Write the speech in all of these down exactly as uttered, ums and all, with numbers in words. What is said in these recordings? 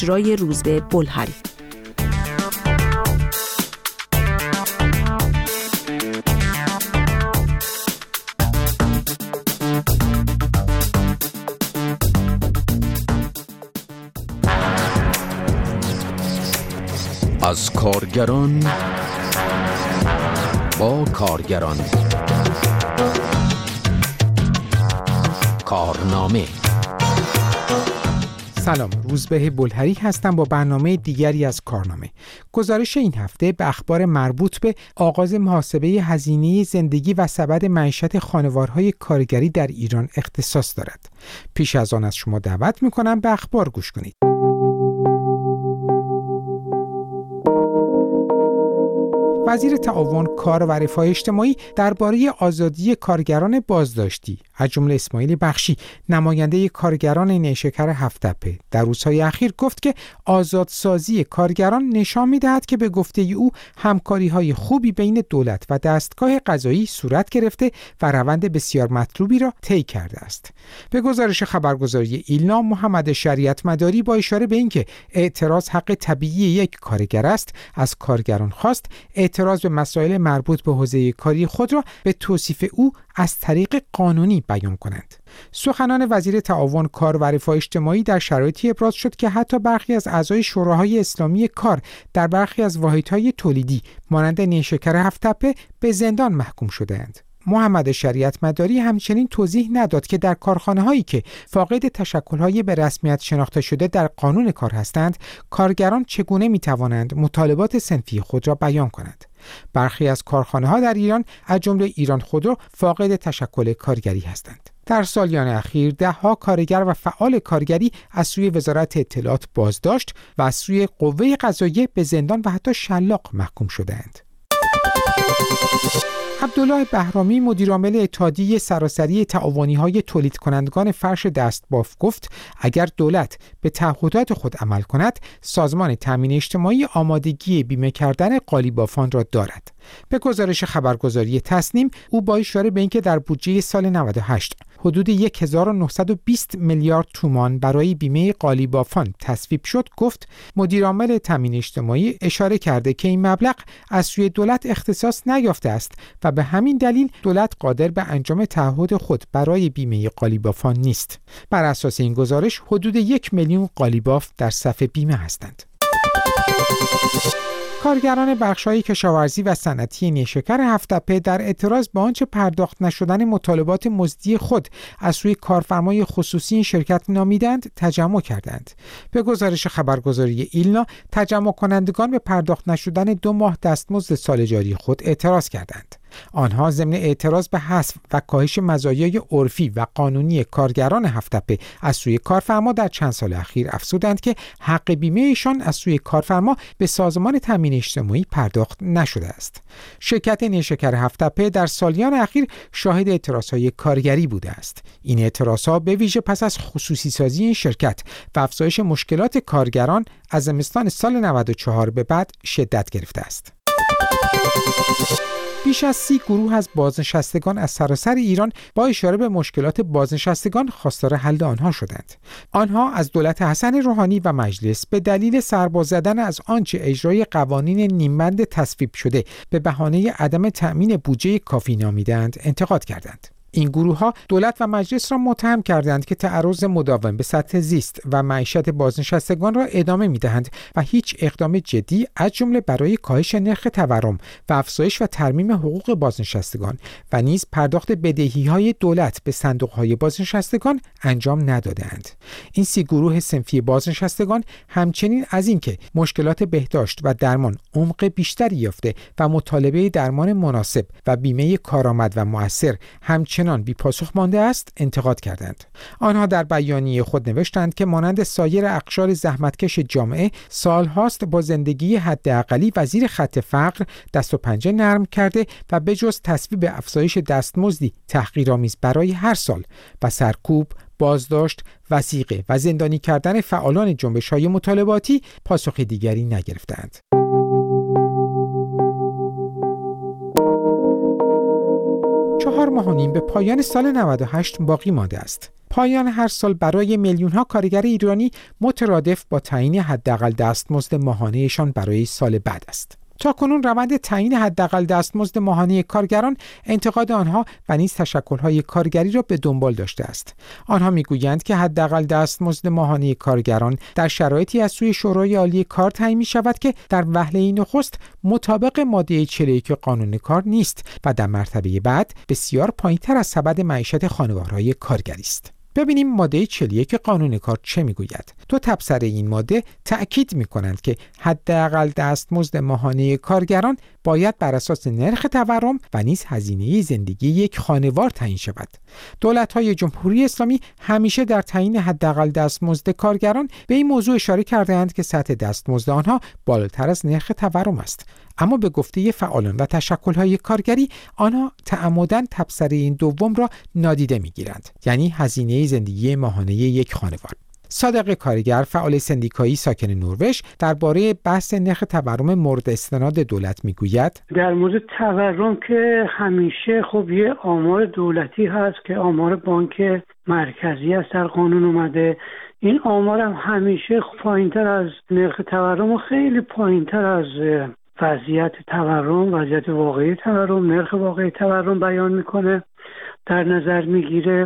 اجرای روزبه بلهری. از کارگران با کارگران. کارنامه. سلام، روزبه بلهری هستم با برنامه دیگری از کارنامه. گزارش این هفته به اخبار مربوط به آغاز محاسبه هزینه زندگی و سبد معیشت خانوارهای کارگری در ایران اختصاص دارد. پیش از آن از شما دعوت می‌کنم به اخبار گوش کنید. وزیر تعاون، کار و رفاه اجتماعی درباره آزادی کارگران بازداشتی از جمله اسماعیل بخشی، نماینده کارگران نیشکر هفت‌تپه، در روزهای اخیر گفت که آزادسازی کارگران نشان می‌دهد که به گفته او همکاری‌های خوبی بین دولت و دستگاه قضایی صورت گرفته و روند بسیار مطلوبی را طی کرده است. به گزارش خبرگزاری ایلنا، محمد شریعت مداری با اشاره به اینکه اعتراض حق طبیعی یک کارگر است، از کارگران خواست اعتراض به مسائل مربوط به حوزه کاری خود را به توصیف او از طریق قانونی بیان کنند. سخنان وزیر تعاون، کار و رفاه اجتماعی در شرایطی ابراز شد که حتی برخی از اعضای شوراهای اسلامی کار در برخی از واحدهای تولیدی مانند نیشکر هفت‌تپه به زندان محکوم شده‌اند. محمد شریعت مداری همچنین توضیح نداد که در کارخانه‌هایی که فاقد تشکل‌های به رسمیت شناخته شده در قانون کار هستند، کارگران چگونه می‌توانند مطالبات صنفی خود را بیان کنند. برخی از کارخانه‌ها در ایران از جمله ایران خودرو فاقد تشکل کارگری هستند. در سالیان اخیر ده‌ها کارگر و فعال کارگری از سوی وزارت اطلاعات بازداشت و از سوی قوه قضاییه به زندان و حتی شلاق محکوم شده‌اند. عبدالله بهرامی، مدیرعامل اتحادیه سراسری تعاونی‌های تولید کنندگان فرش دستباف گفت اگر دولت به تعهدات خود عمل کند، سازمان تامین اجتماعی آمادگی بیمه کردن قالیبافان را دارد. به گزارش خبرگزاری تصنیم، او با اشاره به اینکه در بودجه سال نود و هشت حدود هزار و نهصد و بیست میلیارد تومان برای بیمه قالیبافان تصویب شد، گفت مدیرعامل تامین اجتماعی اشاره کرده که این مبلغ از سوی دولت اختصاص نیافته است و به همین دلیل دولت قادر به انجام تعهد خود برای بیمه قالیبافان نیست. بر اساس این گزارش حدود یک میلیون قالیباف در صف بیمه هستند. کارگران بخش‌های کشاورزی و صنعتی نیشکر هفت‌تپه در اعتراض به آنچه پرداخت نشدن مطالبات مزدی خود از سوی کارفرمای خصوصی این شرکت نامیدند تجمع کردند. به گزارش خبرگزاری ایلنا، تجمع کنندگان به پرداخت نشدن دو ماه دستمزد سال جاری خود اعتراض کردند. آنها ضمن اعتراض به حذف و کاهش مزایای عرفی و قانونی کارگران هفت‌تپه از سوی کارفرما در چند سال اخیر افزودند که حق بیمه ایشان از سوی کارفرما به سازمان تامین اجتماعی پرداخت نشده است. شرکت نیشکر هفت‌تپه در سالیان اخیر شاهد اعتراضهای کارگری بوده است. این اعتراضها به ویژه پس از خصوصی سازی این شرکت و افزایش مشکلات کارگران از زمستان سال نود و چهار به بعد شدت گرفته است. بیش از سی گروه از بازنشستگان از سراسر ایران با اشاره به مشکلات بازنشستگان خواستار حل آنها شدند. آنها از دولت حسن روحانی و مجلس به دلیل سرباز زدن از آنچه اجرای قوانین نیمبند تصویب شده به بهانه عدم تأمین بودجه کافی نامیدند انتقاد کردند. این گروه‌ها دولت و مجلس را متهم کردند که تعرض مداوم به سطح زیست و معیشت بازنشستگان را ادامه می‌دهند و هیچ اقدام جدی از جمله برای کاهش نرخ تورم و افزایش و ترمیم حقوق بازنشستگان و نیز پرداخت بدهی‌های دولت به صندوق‌های بازنشستگان انجام ندادند. این سی گروه صنفی بازنشستگان همچنین از اینکه مشکلات بهداشت و درمان عمق بیشتری یافته و مطالبه درمان مناسب و بیمه کارآمد و مؤثر همچنین چنان بی پاسخ مانده است انتقاد کردند. آنها در بیانیه خود نوشتند که مانند سایر اقشار زحمتکش جامعه سالهاست با زندگی حداقلی و زیر خط فقر دست و پنجه نرم کرده و به جز تصویب افزایش دستمزدی تحقیرآمیز برای هر سال و سرکوب، بازداشت، وثیقه و زندانی کردن فعالان جنبش‌های مطالباتی پاسخ دیگری نگرفتند. چهار ماه و نیم به پایان سال نود و هشت باقی مانده است. پایان هر سال برای میلیون‌ها کارگر ایرانی مترادف با تعیین حداقل دستمزد ماهانه‌شان برای سال بعد است. تاکنون روند تعیین حداقل دستمزد ماهانه کارگران انتقاد آنها و نیز تشکل‌های کارگری را به دنبال داشته است. آنها می‌گویند که حداقل دستمزد ماهانه کارگران در شرایطی از سوی شورای عالی کار تعیین می‌شود که در وهله نخست مطابق ماده چهل و یک قانون کار نیست و در مرتبه بعد بسیار پایین‌تر از سبد معیشت خانوارهای کارگری است. ببینیم ماده چهل و یک قانون کار چه میگوید. دو تبصره این ماده تأکید میکنند که حداقل دستمزد ماهانه کارگران باید بر اساس نرخ تورم و نیز هزینه زندگی یک خانوار تعیین شود. دولت‌های جمهوری اسلامی همیشه در تعیین حداقل دستمزد کارگران به این موضوع اشاره کرده‌اند که سطح دستمزد آنها بالاتر از نرخ تورم است. اما به گفته فعالان و تشکل‌های کارگری آنها تعمداً تبصره این دوم را نادیده می‌گیرند، یعنی هزینه زندگی ماهانه یک خانوار. صادق کارگر، فعال سندیکایی ساکن نروژ، درباره بحث نرخ تورم مورد استناد دولت میگوید: در مورد تورم که همیشه خب یه آمار دولتی هست که آمار بانک مرکزی است، در قانون اومده. این آمار هم همیشه پایین‌تر از نرخ تورم و خیلی پایین‌تر از وضعیت تورم، وضعیت واقعی تورم، نرخ واقعی تورم بیان میکنه، در نظر میگیره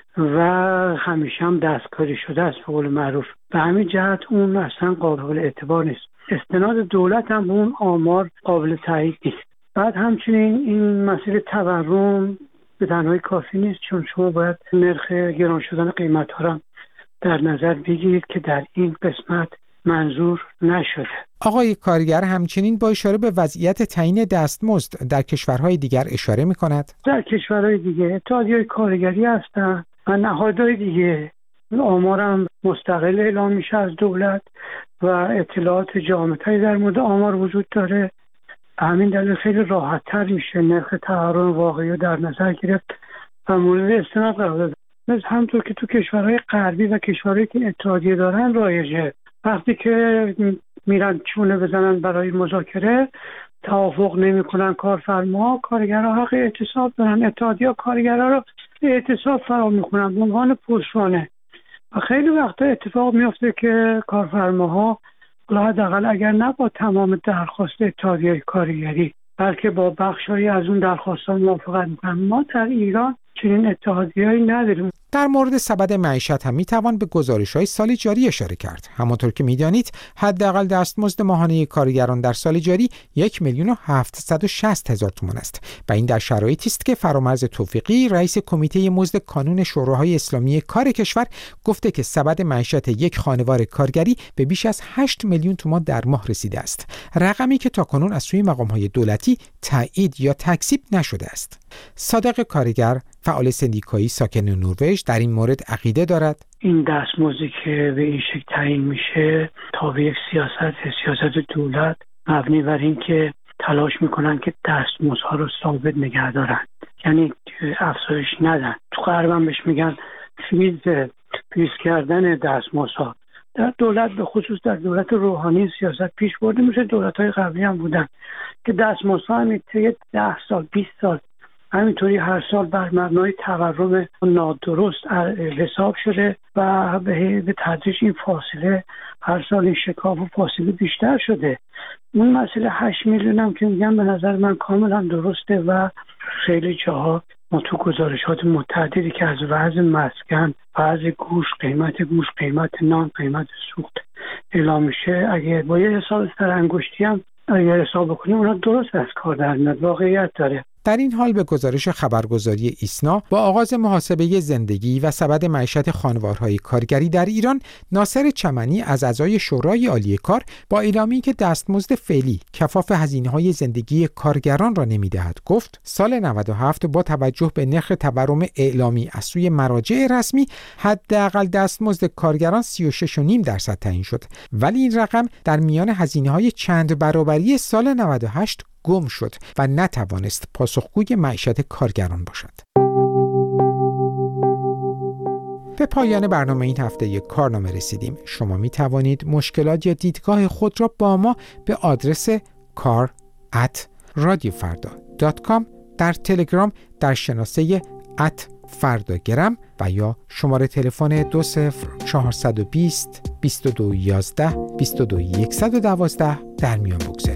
و همیشه هم دستکاری شده است به قول معروف. به همین جهت اون اصلا قابل اعتبار نیست. استناد دولت هم به اون آمار قابل تایید نیست. بعد همچنین این مسئله تورم به تنهایی کافی نیست، چون شما باید نرخ گران شدن قیمت ها را در نظر بگیرید که در این قسمت منظور نشده. آقای کارگر همچنین با اشاره به وضعیت تعیین دستمزد در کشورهای دیگر اشاره می‌کند. در کشورهای دیگه اتحادیه‌های کارگری هستند و نهادهای دیگه آمارم مستقل اعلام میشه از دولت و اطلاعات جامع‌تری در مورد آمار وجود داره. همین دلیل خیلی راحت‌تر میشه نرخ تورم واقعی رو در نظر گرفت و مورد استناد قرار داد. مثل همونطور که تو کشورهای غربی و کشورهایی که اتحادیه دارن رایجه، وقتی که میرن چونه بزنن برای مذاکره، توافق نمی‌کنن کارفرما، کارگرها حق اعتصاب دارن، اتحادیه کارگرها رو اعتصاب فرا می‌خونن به عنوان پشتوانه و خیلی وقتا اتفاق میفته که کارفرماها حداقل اگر نه با تمام درخواست اتحادیه کارگری بلکه با بخشایی از اون درخواست‌ها موافقت می‌کنن. ما در ایران چنین اتحادیه‌ای نداریم. در مورد سبد معیشت هم میتوان به گزارش‌های سال جاری اشاره کرد. همانطور که میدانید حداقل دستمزد ماهانه کارگران در سال جاری یک میلیون و هفتصد و شصت هزار تومان است و این در شرایطی است که فرامرز توفیقی رئیس کمیته مزد کانون شوراهای اسلامی کار کشور گفته که سبد معیشت یک خانوار کارگری به بیش از هشت میلیون تومان در ماه رسیده است، رقمی که تاکنون از سوی مقام‌های دولتی تایید یا تکذیب نشده است. صادق کارگر، فعال سندیکایی ساکن نروژ، در این مورد عقیده دارد این دستمزدی که به این شکل تعیین میشه تابع یک سیاست سیاست دولت مبنی بر این که تلاش میکنن که دستمزدها رو ثابت نگه دارن، یعنی افزایش ندن. تو غرب هم بهش میگن فریز فریز کردن دستمزدها. در دولت به خصوص در دولت روحانی سیاست پیش برده میشه، دولت‌های قبلی هم بودن که دستمزدها هم طی ده سال بیست سال همینطوری هر سال بر مبنای تورم نادرست حساب شده و به تدریج این فاصله هر سال این شکاف و فاصله بیشتر شده. اون مسئله هشت میلیون هم که میگم به نظر من کاملا درسته و خیلی جاها ما تو گزارشات متعددی که از وضع مسکن، وضع گوش، قیمت گوش، قیمت نان، قیمت سوخت اعلام میشه، اگه با یه حساب سرانگشتی هم اگه حساب بکنیم اونا درست از کار در میاد، واقعیت داره. در این حال به گزارش خبرگزاری ایسنا با آغاز محاسبه زندگی و سبد معیشت خانوارهای کارگری در ایران، ناصر چمنی از اعضای شورای عالی کار با اعلامی که دستمزد فعلی کفاف هزینه‌های زندگی کارگران را نمی‌دهد گفت سال نود و هفت با توجه به نرخ تورم اعلامی از سوی مراجع رسمی حداقل دستمزد کارگران سی و شش و نیم درصد تعیین شد، ولی این رقم در میان هزینه‌های چند برابری سال نود و هشت گم شد و نتوانست پاسخگوی معیشت کارگران باشد. به پایان برنامه این هفته یک کارنامه رسیدیم. شما می توانید مشکلات یا دیدگاه خود را با ما به آدرس کار ات رادیو فردا دات کام در تلگرام در شناسه ات فرداگرم و یا شماره تلفن دو صفر چهارصد و بیست بیست و دو یازده بیست و دو صد و دوازده در میان بگذارید.